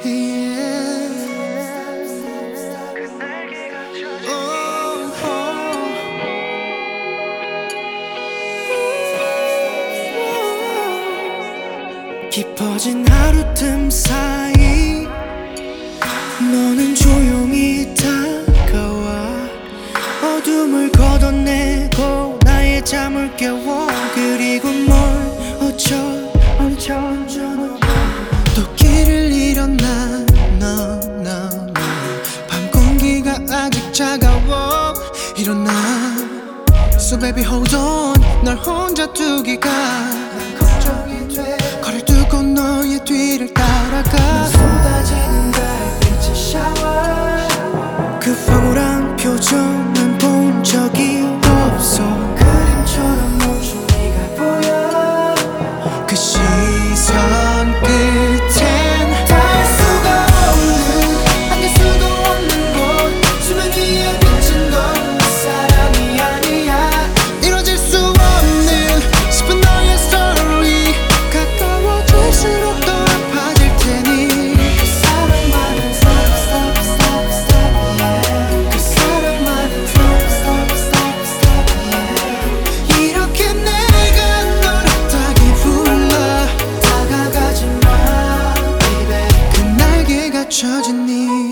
깊어진 하루 틈 사이 너는 조용히 다가와 어둠을 걷어내고 나의 잠을 깨워. 그리고 뭘 어쩌 또 길을 잃어 난 밤 공기가 아직 차가워. 일어나 So baby hold on 널 혼자 두기가